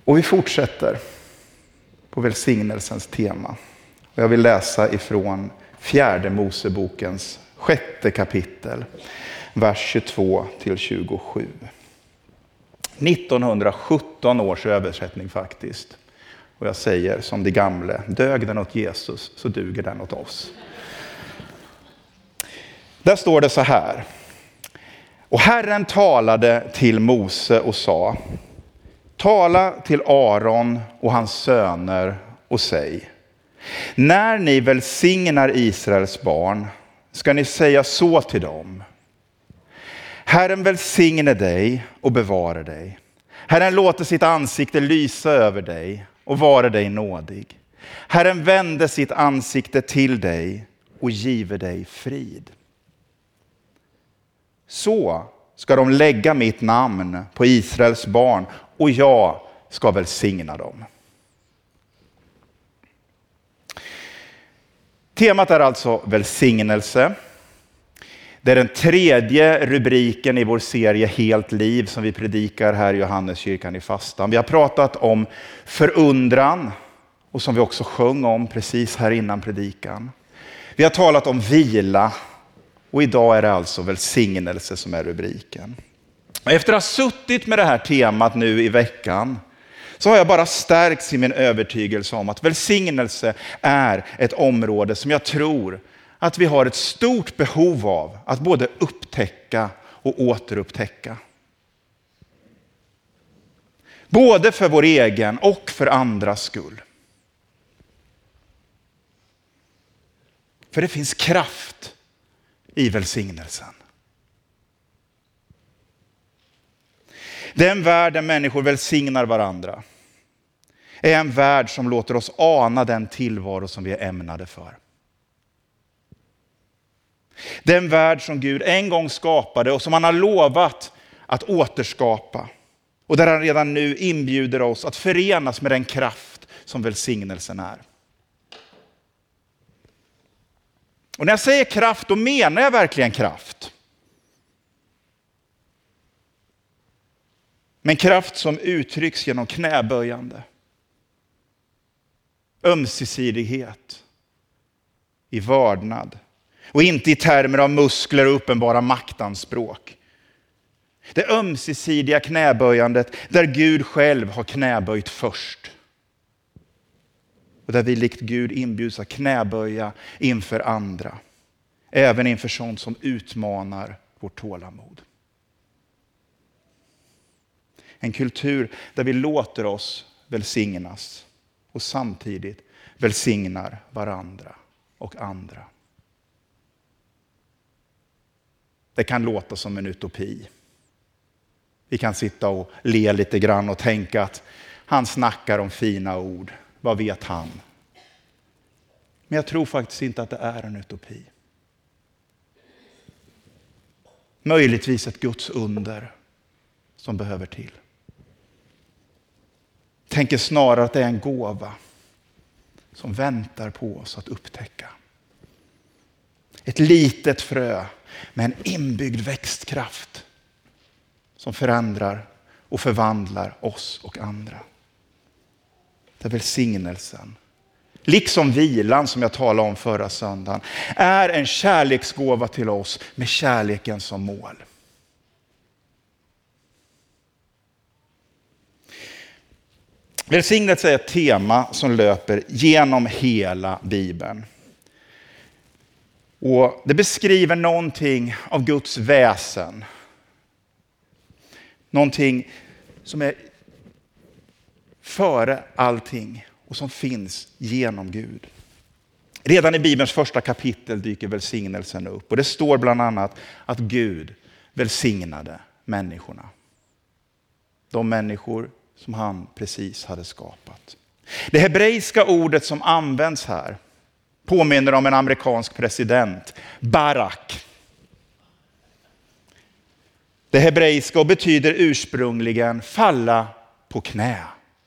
Och vi fortsätter på välsignelsens tema. Och jag vill läsa ifrån 4 Mosebokens 6:e kapitel, vers 22 till 27. 1917 års översättning faktiskt. Och jag säger som de gamla, dög den åt Jesus så duger den åt oss. Där står det så här. Och Herren talade till Mose och sa: tala till Aron och hans söner och säg: när ni välsignar Israels barn ska ni säga så till dem: Herren välsigne dig och bevara dig. Herren låter sitt ansikte lysa över dig och vara dig nådig. Herren vände sitt ansikte till dig och give dig frid. Så ska de lägga mitt namn på Israels barn och jag ska välsigna dem. Temat är alltså välsignelse. Det är den 3:e rubriken i vår serie Helt liv som vi predikar här i Johanneskyrkan i fastan. Vi har pratat om förundran och som vi också sjöng om precis här innan predikan. Vi har talat om vila och idag är det alltså välsignelse som är rubriken. Efter att ha suttit med det här temat nu i veckan så har jag bara stärkts i min övertygelse om att välsignelse är ett område som jag tror att vi har ett stort behov av att både upptäcka och återupptäcka. Både för vår egen och för andras skull. För det finns kraft i välsignelsen. Den värld där människor välsignar varandra är en värld som låter oss ana den tillvaro som vi är ämnade för. Den värld som Gud en gång skapade och som han har lovat att återskapa. Och där han redan nu inbjuder oss att förenas med den kraft som välsignelsen är. Och när jag säger kraft, då menar jag verkligen kraft. Men kraft som uttrycks genom knäböjande. Ömsesidighet. I vördnad. Och inte i termer av muskler och uppenbara maktanspråk. Det ömsesidiga knäböjandet där Gud själv har knäböjt först. Och där vi likt Gud inbjuds att knäböja inför andra. Även inför sånt som utmanar vårt tålamod. En kultur där vi låter oss välsignas och samtidigt välsignar varandra och andra. Det kan låta som en utopi. Vi kan sitta och le lite grann och tänka att han snackar om fina ord. Vad vet han? Men jag tror faktiskt inte att det är en utopi. Möjligtvis ett Guds under som behöver till. Tänker snarare att det är en gåva som väntar på oss att upptäcka. Ett litet frö med en inbyggd växtkraft som förändrar och förvandlar oss och andra. Där välsignelsen, liksom vilan som jag talade om förra söndagen, är en kärleksgåva till oss med kärleken som mål. Välsignelse är ett tema som löper genom hela Bibeln. Och det beskriver någonting av Guds väsen. Någonting som är före allting och som finns genom Gud. Redan i Bibelns första kapitel dyker välsignelsen upp. Och det står bland annat att Gud välsignade människorna. De människor som han precis hade skapat. Det hebreiska ordet som används här påminner om en amerikansk president, Barak. Det hebreiska och betyder ursprungligen falla på knä.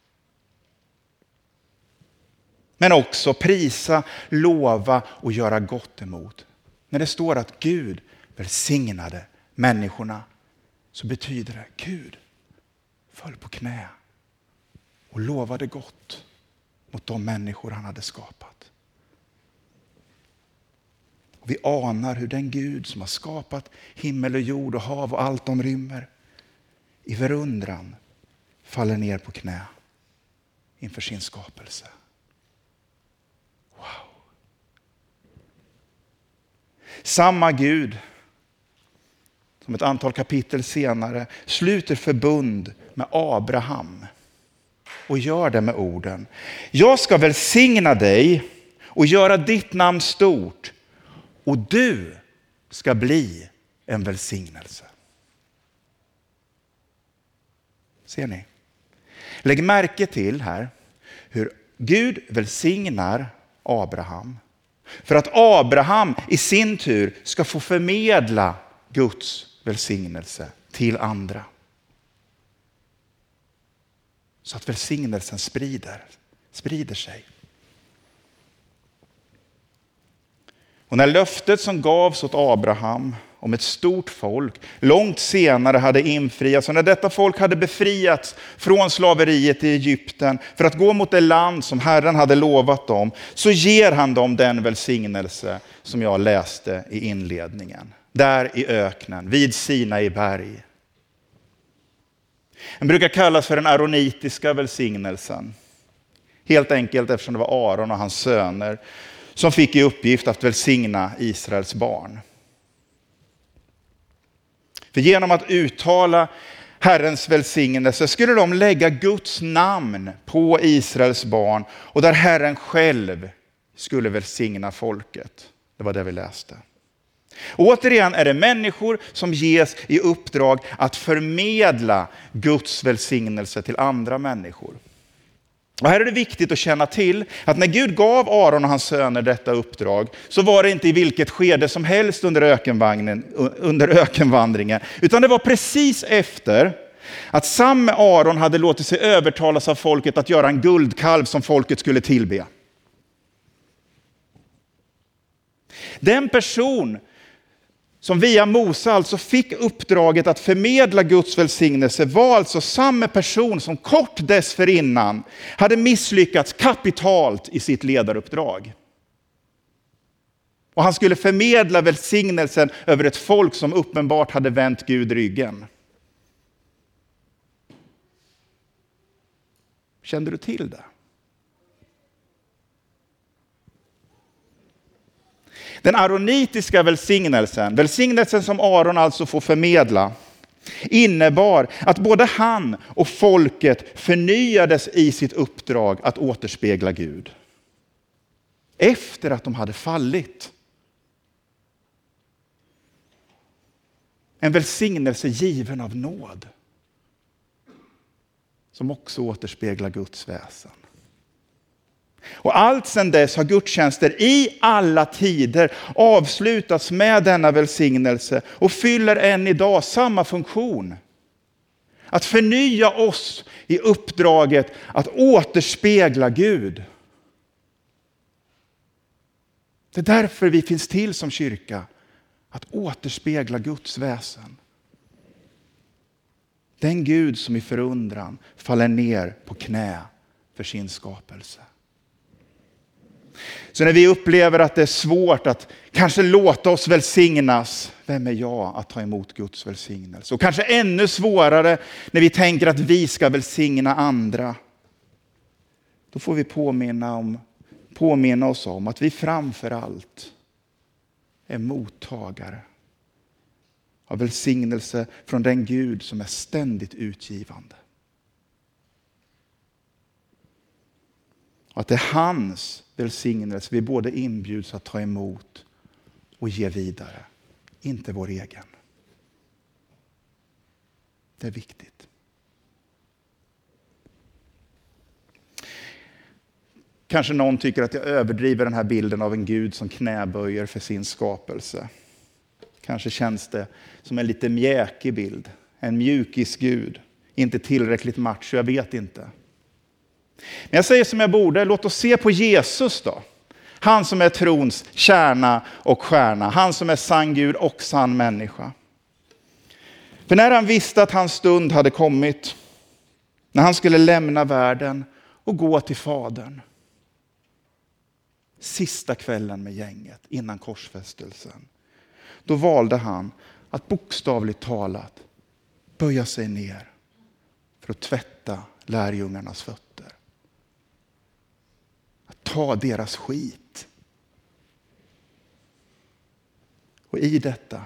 Men också prisa, lova och göra gott emot. När det står att Gud välsignade människorna så betyder det Gud föll på knä och lovade gott mot de människor han hade skapat. Och vi anar hur den Gud som har skapat himmel och jord och hav och allt de rymmer i förundran faller ner på knä inför sin skapelse. Wow. Samma Gud som ett antal kapitel senare sluter förbund med Abraham och gör det med orden: jag ska välsigna dig och göra ditt namn stort, och du ska bli en välsignelse. Ser ni? Lägg märke till här hur Gud välsignar Abraham för att Abraham i sin tur ska få förmedla Guds välsignelse till andra. Så att välsignelsen sprider sig. Och när löftet som gavs åt Abraham om ett stort folk långt senare hade infriats, och när detta folk hade befriats från slaveriet i Egypten för att gå mot det land som Herren hade lovat dem, så ger han dem den välsignelse som jag läste i inledningen. Där i öknen, vid Sinai berg. Den brukar kallas för den aronitiska välsignelsen. Helt enkelt eftersom det var Aron och hans söner som fick i uppgift att välsigna Israels barn. För genom att uttala Herrens välsignelse skulle de lägga Guds namn på Israels barn, och där Herren själv skulle välsigna folket. Det var det vi läste. Återigen är det människor som ges i uppdrag att förmedla Guds välsignelse till andra människor. Och här är det viktigt att känna till att när Gud gav Aron och hans söner detta uppdrag, så var det inte i vilket skede som helst under ökenvandringen, utan det var precis efter att samme Aron hade låtit sig övertalas av folket att göra en guldkalv som folket skulle tillbe. Den person som via Mose alltså fick uppdraget att förmedla Guds välsignelse var alltså samma person som kort dessförinnan hade misslyckats kapitalt i sitt ledaruppdrag. Och han skulle förmedla välsignelsen över ett folk som uppenbart hade vänt Gud ryggen. Kände du till det? Den aronitiska välsignelsen som Aron alltså får förmedla, innebar att både han och folket förnyades i sitt uppdrag att återspegla Gud. Efter att de hade fallit. En välsignelse given av nåd. Som också återspeglar Guds väsen. Och allt sedan dess har gudstjänster i alla tider avslutats med denna välsignelse och fyller än idag samma funktion. Att förnya oss i uppdraget att återspegla Gud. Det är därför vi finns till som kyrka. Att återspegla Guds väsen. Den Gud som i förundran faller ner på knä för sin skapelse. Så när vi upplever att det är svårt att kanske låta oss välsignas, vem är jag att ta emot Guds välsignelse? Och kanske ännu svårare när vi tänker att vi ska välsigna andra. Då får vi påminna oss om att vi framför allt är mottagare av välsignelse från den Gud som är ständigt utgivande. Och att det är hans välsignelse vi både inbjuds att ta emot och ge vidare. Inte vår egen. Det är viktigt. Kanske någon tycker att jag överdriver den här bilden av en Gud som knäböjer för sin skapelse. Kanske känns det som en lite mjäkig bild. En mjukis Gud. Inte tillräckligt macho, jag vet inte. Men jag säger som jag borde, låt oss se på Jesus då. Han som är trons kärna och stjärna. Han som är sann Gud och sann människa. För när han visste att hans stund hade kommit, När han skulle lämna världen och gå till Fadern. Sista kvällen med gänget innan korsfästelsen. Då valde han att bokstavligt talat böja sig ner för att tvätta lärjungarnas fötter. Att ta deras skit. Och i detta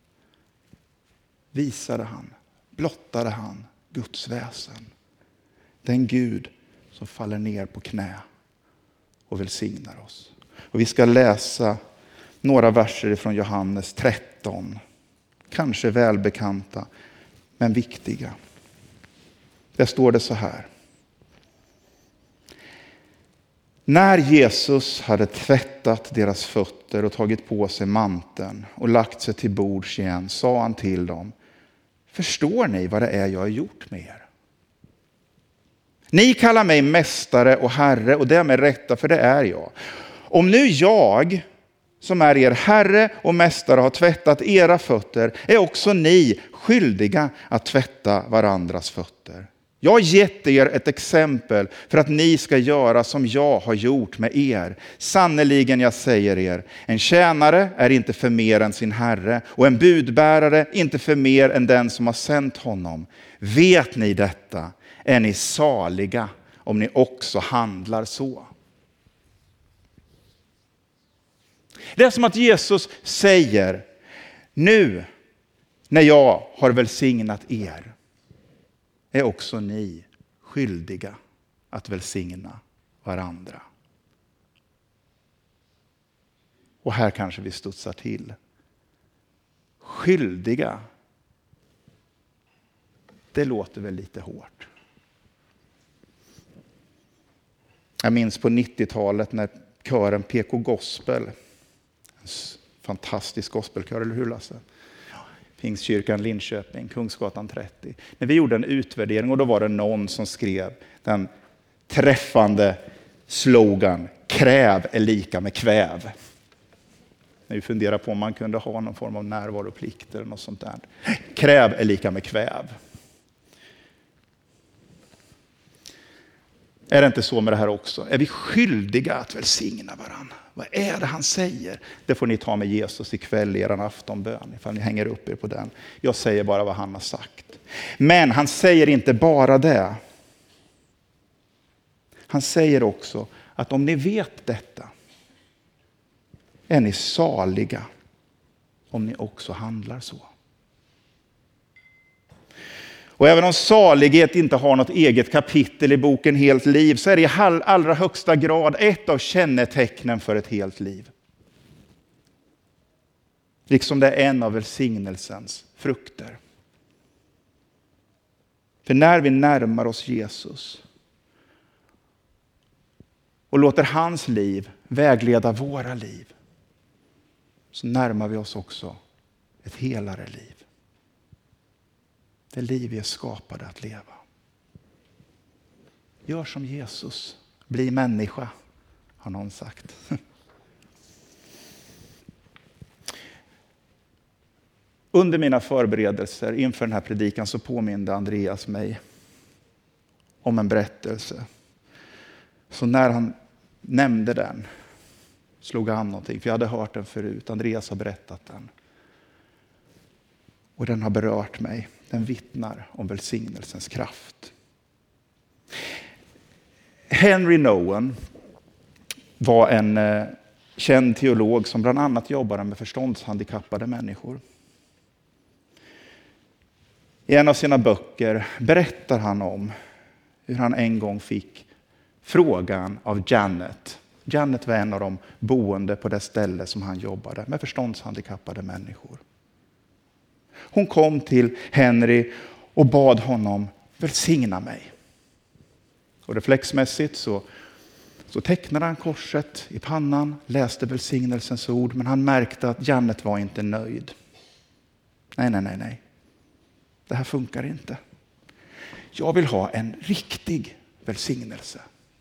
blottade han Guds väsen. Den Gud som faller ner på knä och välsignar oss. Och vi ska läsa några verser från Johannes 13. Kanske välbekanta, men viktiga. Där står det så här. När Jesus hade tvättat deras fötter och tagit på sig manteln och lagt sig till bords igen, sa han till dem: förstår ni vad det är jag har gjort med er? Ni kallar mig mästare och herre, och det är med rätta, för det är jag. Om nu jag, som är er herre och mästare, har tvättat era fötter, är också ni skyldiga att tvätta varandras fötter. Jag har gett er ett exempel för att ni ska göra som jag har gjort med er. Sannoliken, jag säger er, en tjänare är inte för mer än sin herre, och en budbärare inte för mer än den som har sänt honom. Vet ni detta, är ni saliga om ni också handlar så. Det är som att Jesus säger: nu när jag har välsignat er är också ni skyldiga att välsigna varandra. Och här kanske vi studsar till. Skyldiga. Det låter väl lite hårt. Jag minns på 90-talet när kören PK Gospel, en fantastisk gospelkör, eller hur Lasse? Pingstkyrkan Linköping, Kungsgatan 30. När vi gjorde en utvärdering, och då var det någon som skrev den träffande slogan: kräv är lika med kväv. När vi funderar på om man kunde ha någon form av närvaroplikt eller något sånt där. Kräv är lika med kväv. Är det inte så med det här också? Är vi skyldiga att välsigna varandra? Vad är det han säger? Det får ni ta med Jesus ikväll i er aftonbön, ifall ni hänger upp er på den. Jag säger bara vad han har sagt. Men han säger inte bara det. Han säger också att om ni vet detta är ni saliga om ni också handlar så. Och även om salighet inte har något eget kapitel i boken Helt liv, så är det i allra högsta grad ett av kännetecknen för ett helt liv. Liksom det är en av välsignelsens frukter. För när vi närmar oss Jesus och låter hans liv vägleda våra liv, så närmar vi oss också ett helare liv. Det liv vi är skapade att leva. Gör som Jesus. Bli människa, har någon sagt. Under mina förberedelser inför den här predikan så påminde Andreas mig om en berättelse. Så när han nämnde den slog han någonting. För jag hade hört den förut. Andreas har berättat den. Och den har berört mig. Den vittnar om välsignelsens kraft. Henry Nouwen var en känd teolog som bland annat jobbade med förståndshandikappade människor. I en av sina böcker berättar han om hur han en gång fick frågan av Janet. Janet var en av de boende på det ställe som han jobbade med förståndshandikappade människor. Hon kom till Henry och bad honom välsigna mig. Och reflexmässigt så tecknade han korset i pannan, läste välsignelsens ord, men han märkte att Janet var inte nöjd. Nej. Det här funkar inte. Jag vill ha en riktig välsignelse.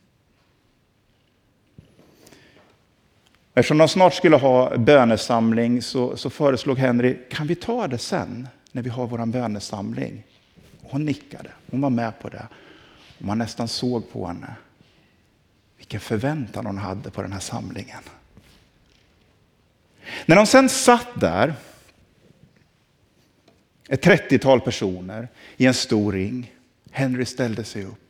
Eftersom de snart skulle ha bönesamling så föreslog Henry, kan vi ta det sen när vi har vår bönesamling? Hon nickade, hon var med på det. Man nästan såg på henne vilken förväntan hon hade på den här samlingen. När de sen satt där, ett 30-tal personer i en stor ring, Henry ställde sig upp.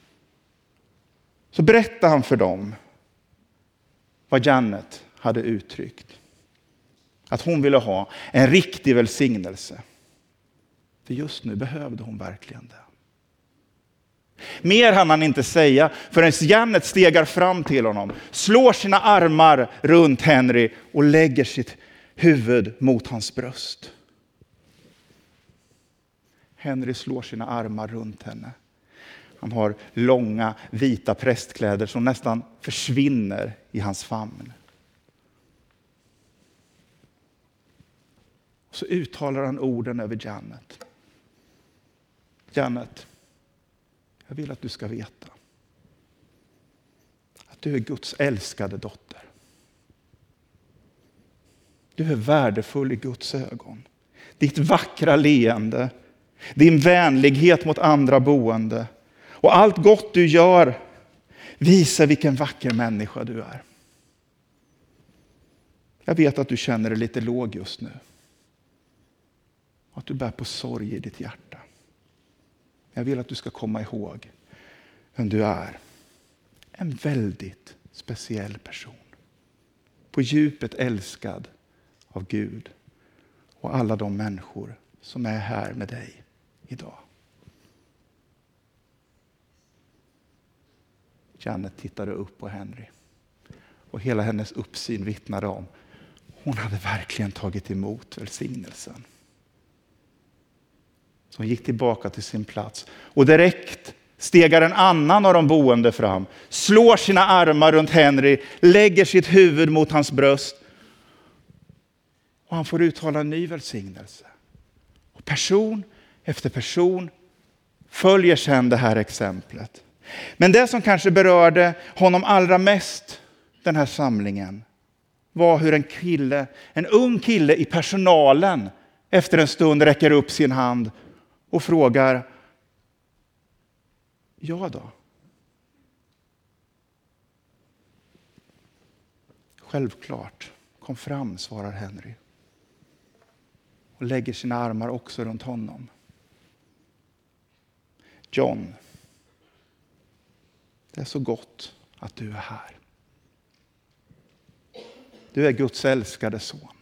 Så berättade han för dem vad Janet hade uttryckt. Att hon ville ha en riktig välsignelse. För just nu behövde hon verkligen det. Mer hann han inte säga förrän Janet stegar fram till honom, slår sina armar runt Henry och lägger sitt huvud mot hans bröst. Henry slår sina armar runt henne. Han har långa vita prästkläder som nästan försvinner i hans famn. Och så uttalar han orden över Janet. Janet, jag vill att du ska veta att du är Guds älskade dotter. Du är värdefull i Guds ögon. Ditt vackra leende, din vänlighet mot andra boende och allt gott du gör visar vilken vacker människa du är. Jag vet att du känner dig lite låg just nu. Och att du bär på sorg i ditt hjärta. Jag vill att du ska komma ihåg vem du är. En väldigt speciell person. På djupet älskad av Gud och alla de människor som är här med dig idag. Janet tittade upp på Henry och hela hennes uppsyn vittnade om hon hade verkligen tagit emot välsignelsen. Så hon gick tillbaka till sin plats och direkt stegar en annan av de boende fram, slår sina armar runt Henry, lägger sitt huvud mot hans bröst och han får uttala en ny välsignelse. Och person efter person följer sedan det här exemplet. Men det som kanske berörde honom allra mest den här samlingen var hur en ung kille i personalen efter en stund räcker upp sin hand och frågar: ja då? Självklart, kom fram, svarar Henry. Och lägger sina armar också runt honom. John, det är så gott att du är här. Du är Guds älskade son.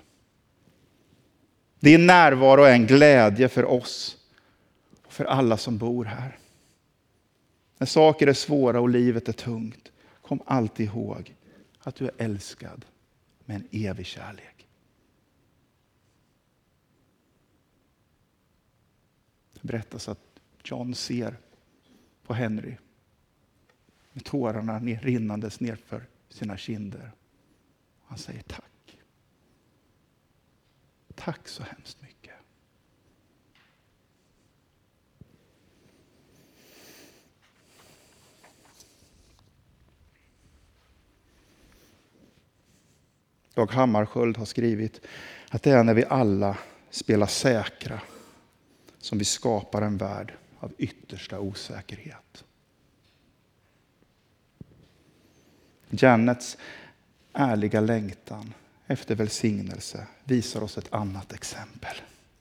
Din närvaro är en glädje för oss och för alla som bor här. När saker är svåra och livet är tungt, kom alltid ihåg att du är älskad med en evig kärlek. Det berättas att John ser på Henry med tårarna rinnandes nerför sina kinder. Han säger tack. Tack så hemskt mycket. Dag Hammarskjöld har skrivit att det är när vi alla spelar säkra som vi skapar en värld av yttersta osäkerhet. Janets ärliga längtan efter välsignelse visar oss ett annat exempel.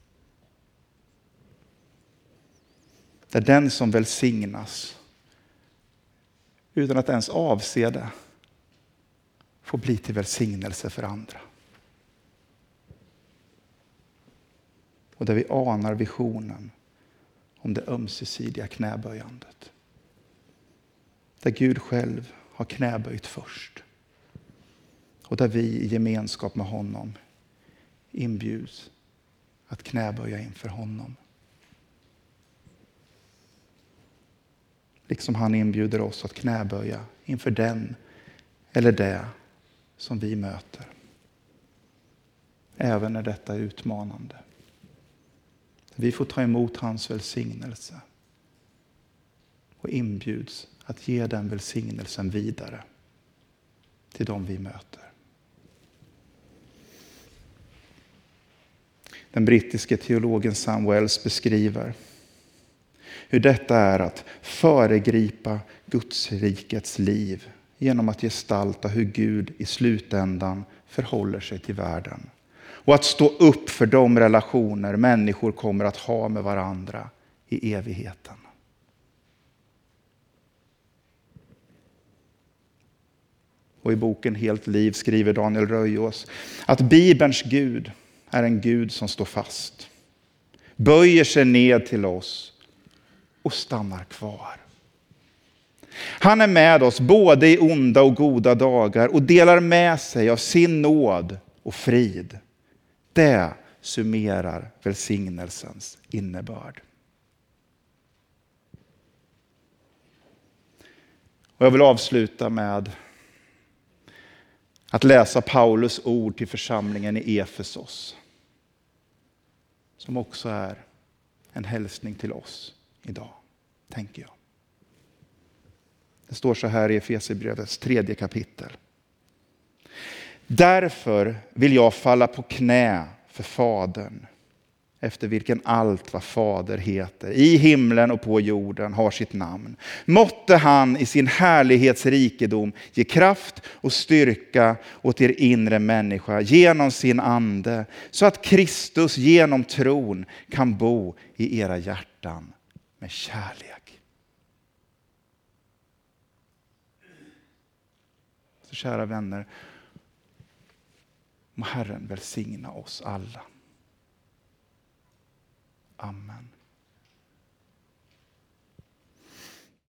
Där den som välsignas utan att ens avse det får bli till välsignelse för andra. Och där vi anar visionen om det ömsesidiga knäböjandet. Där Gud själv har knäböjt först. Och där vi i gemenskap med honom inbjuds att knäböja inför honom. Liksom han inbjuder oss att knäböja inför den eller det som vi möter. Även när detta är utmanande. Vi får ta emot hans välsignelse och inbjuds att ge den välsignelsen vidare till dem vi möter. Den brittiske teologen Sam Wells beskriver hur detta är att föregripa Guds rikets liv genom att gestalta hur Gud i slutändan förhåller sig till världen. Och att stå upp för de relationer människor kommer att ha med varandra i evigheten. Och i boken Helt liv skriver Daniel Röjås att Bibelns Gud är en Gud som står fast, böjer sig ned till oss och stannar kvar. Han är med oss både i onda och goda dagar och delar med sig av sin nåd och frid. Det summerar välsignelsens innebörd. Och jag vill avsluta med att läsa Paulus ord till församlingen i Efesos, som också är en hälsning till oss idag, tänker jag. Det står så här i Efesierbrevets 3:e kapitel. Därför vill jag falla på knä för Fadern, efter vilken allt vad Fader heter, i himlen och på jorden, har sitt namn. Måtte han i sin härlighetsrikedom ge kraft och styrka åt er inre människa genom sin ande, så att Kristus genom tron kan bo i era hjärtan med kärlek. Så kära vänner, må Herren välsigna oss alla. Amen.